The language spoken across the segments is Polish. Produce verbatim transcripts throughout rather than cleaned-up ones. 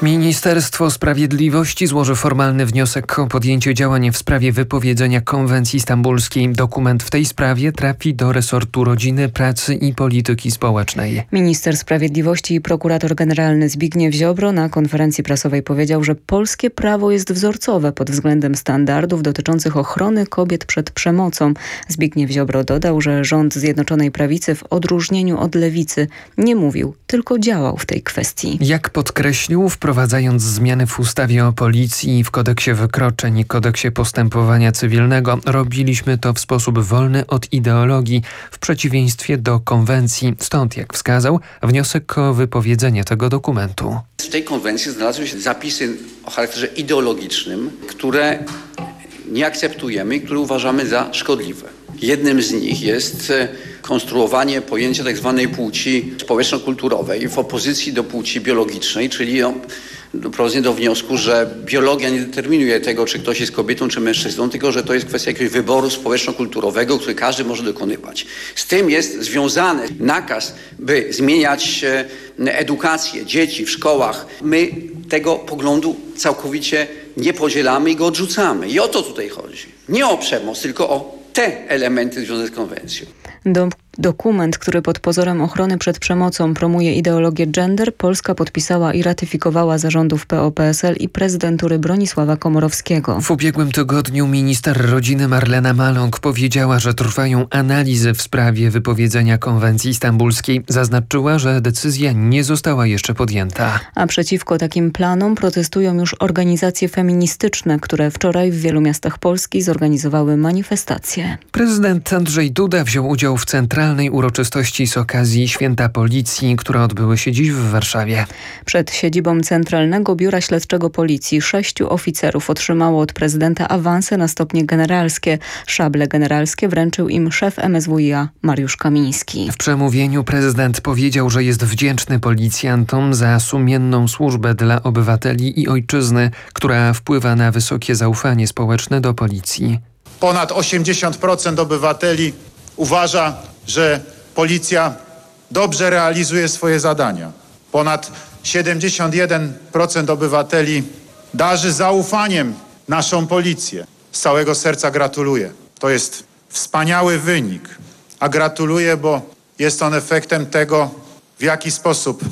Ministerstwo Sprawiedliwości złoży formalny wniosek o podjęcie działań w sprawie wypowiedzenia konwencji stambulskiej. Dokument w tej sprawie trafi do resortu Rodziny, Pracy i Polityki Społecznej. Minister Sprawiedliwości i prokurator generalny Zbigniew Ziobro na konferencji prasowej powiedział, że polskie prawo jest wzorcowe pod względem standardów dotyczących ochrony kobiet przed przemocą. Zbigniew Ziobro dodał, że rząd Zjednoczonej Prawicy w odróżnieniu od lewicy nie mówił, tylko działał w tej kwestii. Jak podkreślił, wprowadzając zmiany w ustawie o policji i w kodeksie wykroczeń i kodeksie postępowania cywilnego, robiliśmy to w sposób wolny od ideologii, w przeciwieństwie do konwencji. Stąd, jak wskazał, wniosek o wypowiedzenie tego dokumentu. W tej konwencji znalazły się zapisy o charakterze ideologicznym, które nie akceptujemy i które uważamy za szkodliwe. Jednym z nich jest konstruowanie pojęcia tzw. płci społeczno-kulturowej w opozycji do płci biologicznej, czyli no, doprowadzenie do wniosku, że biologia nie determinuje tego, czy ktoś jest kobietą, czy mężczyzną, tylko że to jest kwestia jakiegoś wyboru społeczno-kulturowego, który każdy może dokonywać. Z tym jest związany nakaz, by zmieniać edukację dzieci w szkołach. My tego poglądu całkowicie nie podzielamy i go odrzucamy. I o to tutaj chodzi. Nie o przemoc, tylko o te elementy związane z konwencją. Do, dokument, który pod pozorem ochrony przed przemocą promuje ideologię gender, Polska podpisała i ratyfikowała za rządów P O P S L i prezydentury Bronisława Komorowskiego. W ubiegłym tygodniu minister rodziny Marlena Maląg powiedziała, że trwają analizy w sprawie wypowiedzenia konwencji stambulskiej. Zaznaczyła, że decyzja nie została jeszcze podjęta. A przeciwko takim planom protestują już organizacje feministyczne, które wczoraj w wielu miastach Polski zorganizowały manifestacje. Prezydent Andrzej Duda wziął udział w centralnej uroczystości z okazji Święta Policji, które odbyły się dziś w Warszawie. Przed siedzibą Centralnego Biura Śledczego Policji sześciu oficerów otrzymało od prezydenta awanse na stopnie generalskie. Szable generalskie wręczył im szef M S W i A Mariusz Kamiński. W przemówieniu prezydent powiedział, że jest wdzięczny policjantom za sumienną służbę dla obywateli i ojczyzny, która wpływa na wysokie zaufanie społeczne do policji. Ponad osiemdziesiąt procent obywateli uważa, że policja dobrze realizuje swoje zadania. Ponad siedemdziesiąt jeden procent obywateli darzy zaufaniem naszą policję. Z całego serca gratuluję. To jest wspaniały wynik. A gratuluję, bo jest on efektem tego, w jaki sposób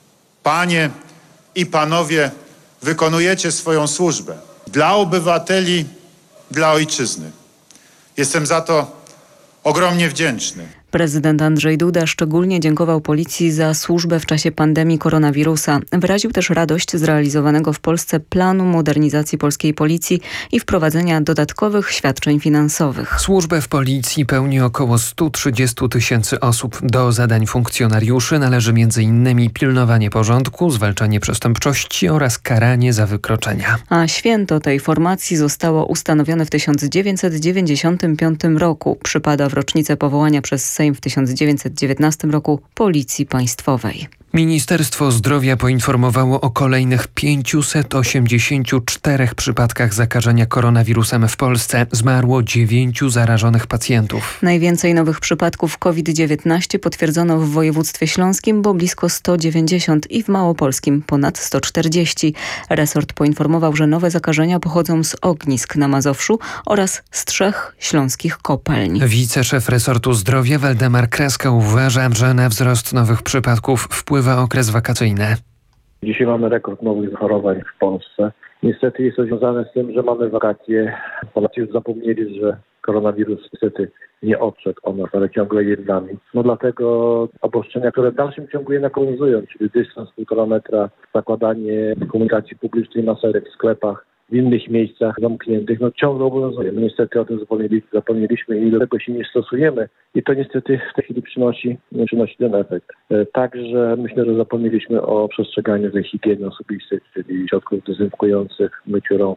panie i panowie wykonujecie swoją służbę. Dla obywateli, dla ojczyzny. Jestem za to ogromnie wdzięczny. Prezydent Andrzej Duda szczególnie dziękował policji za służbę w czasie pandemii koronawirusa. Wyraził też radość z realizowanego w Polsce planu modernizacji polskiej policji i wprowadzenia dodatkowych świadczeń finansowych. Służbę w policji pełni około sto trzydzieści tysięcy osób. Do zadań funkcjonariuszy należy między innymi pilnowanie porządku, zwalczanie przestępczości oraz karanie za wykroczenia. A święto tej formacji zostało ustanowione w tysiąc dziewięćset dziewięćdziesiątym piątym roku. Przypada w rocznicę powołania przez Sejm w tysiąc dziewięćset dziewiętnastym roku Policji Państwowej. Ministerstwo Zdrowia poinformowało o kolejnych pięciuset osiemdziesięciu czterech przypadkach zakażenia koronawirusem w Polsce. Zmarło dziewięciu zarażonych pacjentów. Najwięcej nowych przypadków COVID dziewiętnaście potwierdzono w województwie śląskim, bo blisko sto dziewięćdziesiąt i w małopolskim ponad sto czterdzieści. Resort poinformował, że nowe zakażenia pochodzą z ognisk na Mazowszu oraz z trzech śląskich kopalń. Wiceszef resortu zdrowia Waldemar Kraska uważa, że na wzrost nowych przypadków wpływa okres wakacyjny. Dzisiaj mamy rekord nowych zachorowań w Polsce. Niestety jest to związane z tym, że mamy wakacje. Polacy już zapomnieli, że koronawirus niestety nie odszedł od nas, ale ciągle jest z nami. No dlatego obostrzenia, które w dalszym ciągu jednak obowiązują, czyli dystans półtora metra, zakładanie komunikacji publicznej, maserek w sklepach, w innych miejscach zamkniętych, no ciągle obowiązuje. My niestety o tym zapomnieliśmy, zapomnieliśmy i do tego się nie stosujemy i to niestety w tej chwili przynosi, przynosi ten efekt. Także myślę, że zapomnieliśmy o przestrzeganiu tej higieny osobistej, czyli środków dezynfekujących, myciu rąk. No,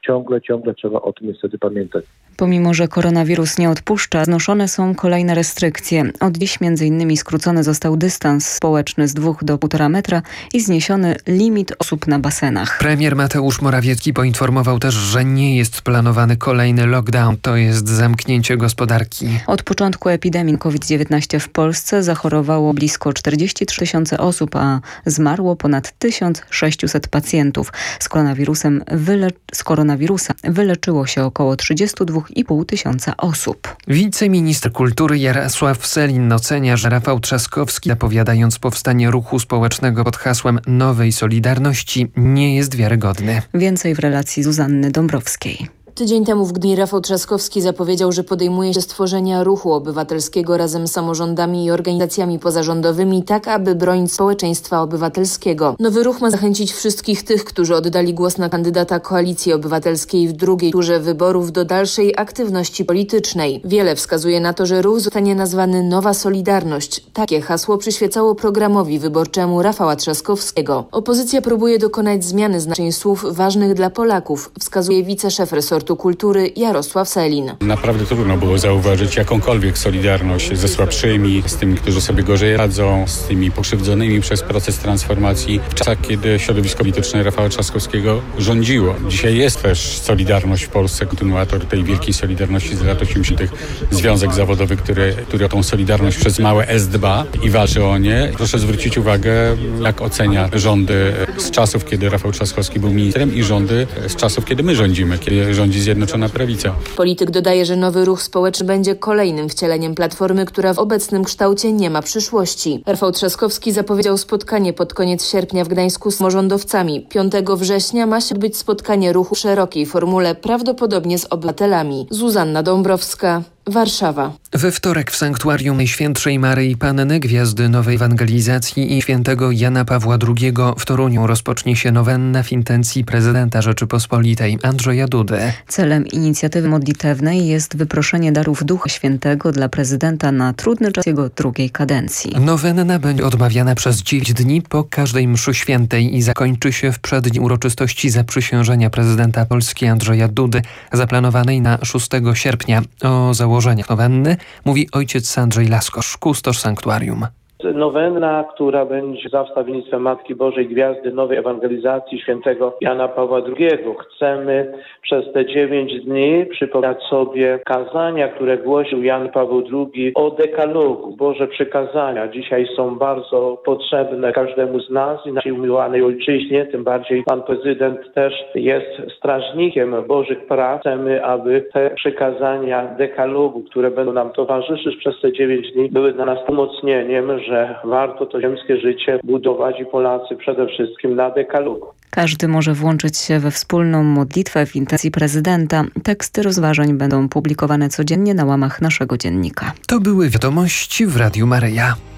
ciągle, ciągle trzeba o tym niestety pamiętać. Pomimo że koronawirus nie odpuszcza, znoszone są kolejne restrykcje. Od dziś między innymi skrócony został dystans społeczny z dwóch do półtora metra i zniesiony limit osób na basenach. Premier Mateusz Morawiecki poinformował też, że nie jest planowany kolejny lockdown, to jest zamknięcie gospodarki. Od początku epidemii COVID dziewiętnaście w Polsce zachorowało blisko czterdzieści trzy tysiące osób, a zmarło ponad tysiąc sześćset pacjentów. Z koronawirusem wyle... z koronawirusa wyleczyło się około trzydzieści dwa i pół tysiąca osób. Wiceminister kultury Jarosław Sellin ocenia, że Rafał Trzaskowski, zapowiadając powstanie ruchu społecznego pod hasłem Nowej Solidarności, nie jest wiarygodny. Więcej w relacji Zuzanny Dąbrowskiej. Tydzień temu w Gdyni Rafał Trzaskowski zapowiedział, że podejmuje się stworzenia ruchu obywatelskiego razem z samorządami i organizacjami pozarządowymi, tak aby bronić społeczeństwa obywatelskiego. Nowy ruch ma zachęcić wszystkich tych, którzy oddali głos na kandydata Koalicji Obywatelskiej w drugiej turze wyborów do dalszej aktywności politycznej. Wiele wskazuje na to, że ruch zostanie nazwany Nowa Solidarność. Takie hasło przyświecało programowi wyborczemu Rafała Trzaskowskiego. Opozycja próbuje dokonać zmiany znaczeń słów ważnych dla Polaków, wskazuje wiceszef resortu kultury Jarosław Sellin. Naprawdę trudno było zauważyć jakąkolwiek solidarność ze słabszymi, z tymi, którzy sobie gorzej radzą, z tymi pokrzywdzonymi przez proces transformacji w czasach, kiedy środowisko polityczne Rafała Trzaskowskiego rządziło. Dzisiaj jest też Solidarność w Polsce, kontynuator tej wielkiej Solidarności z lat osiemdziesiątych. Związek zawodowy, który, który o tą Solidarność przez małe S dba i walczy o nie. Proszę zwrócić uwagę, jak ocenia rządy z czasów, kiedy Rafał Trzaskowski był ministrem i rządy z czasów, kiedy my rządzimy, kiedy rządzi Zjednoczona Prawica. Polityk dodaje, że nowy ruch społeczny będzie kolejnym wcieleniem Platformy, która w obecnym kształcie nie ma przyszłości. Rafał Trzaskowski zapowiedział spotkanie pod koniec sierpnia w Gdańsku z samorządowcami. piątego września ma się odbyć spotkanie ruchu w szerokiej formule, prawdopodobnie z obywatelami. Zuzanna Dąbrowska, Warszawa. We wtorek w sanktuarium Najświętszej Maryi Panny, Gwiazdy Nowej Ewangelizacji i świętego Jana Pawła drugiego w Toruniu rozpocznie się nowenna w intencji prezydenta Rzeczypospolitej Andrzeja Dudy. Celem inicjatywy modlitewnej jest wyproszenie darów Ducha Świętego dla prezydenta na trudny czas jego drugiej kadencji. Nowenna będzie odmawiana przez dziewięć dni po każdej mszy świętej i zakończy się w przeddzień uroczystości zaprzysiężenia prezydenta Polski Andrzeja Dudy, zaplanowanej na szóstego sierpnia. O założeniach nowenny mówi ojciec Andrzej Laskosz, kustosz sanktuarium. Nowenna, która będzie za wstawiennictwem Matki Bożej Gwiazdy Nowej Ewangelizacji świętego Jana Pawła drugiego. Chcemy przez te dziewięć dni przypominać sobie kazania, które głosił Jan Paweł drugi o dekalogu. Boże przykazania dzisiaj są bardzo potrzebne każdemu z nas i naszej umiłowanej ojczyźnie. Tym bardziej pan prezydent też jest strażnikiem Bożych praw. Chcemy, aby te przykazania dekalogu, które będą nam towarzyszyć przez te dziewięć dni, były dla nas umocnieniem, że warto to ziemskie życie budować i Polacy przede wszystkim na dekalogu. Każdy może włączyć się we wspólną modlitwę w intencji prezydenta. Teksty rozważań będą publikowane codziennie na łamach naszego dziennika. To były wiadomości w Radiu Maryja.